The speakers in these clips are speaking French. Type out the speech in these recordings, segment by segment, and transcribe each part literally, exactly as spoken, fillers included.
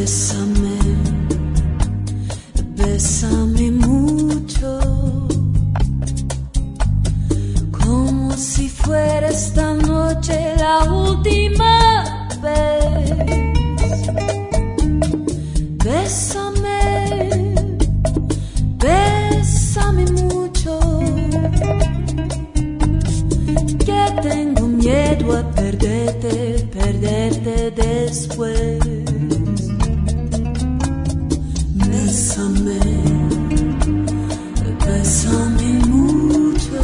Bésame, bésame mucho, como si fuera esta noche la última vez. Bésame, bésame mucho, que tengo miedo a perderte, perderte después. Bésame, bésame mucho.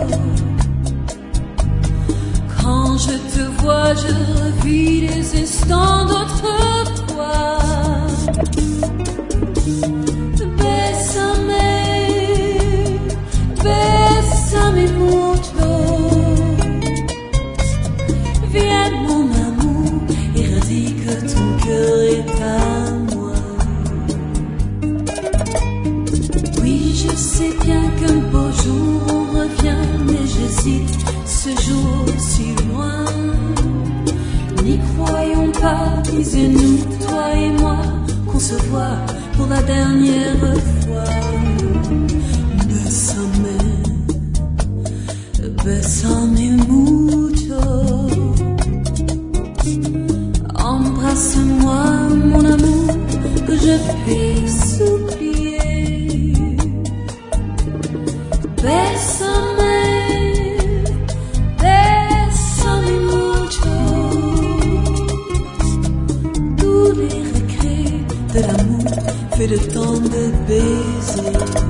Quand je te vois, je revis des instants d'autrefois. Bésame, bésame mucho. Viens mon amour, irradie que ton cœur est à moi. Je sais bien qu'un beau jour on revient, mais j'hésite, ce jour si loin. N'y croyons pas, disons-nous, toi et moi, qu'on se voit pour la dernière fois. Bésame, bésame mucho. Embrasse-moi, mon amour, que je puisse oublier. Bésame, bésame mucho. Tous les regrets de l'amour fait le temps de baiser.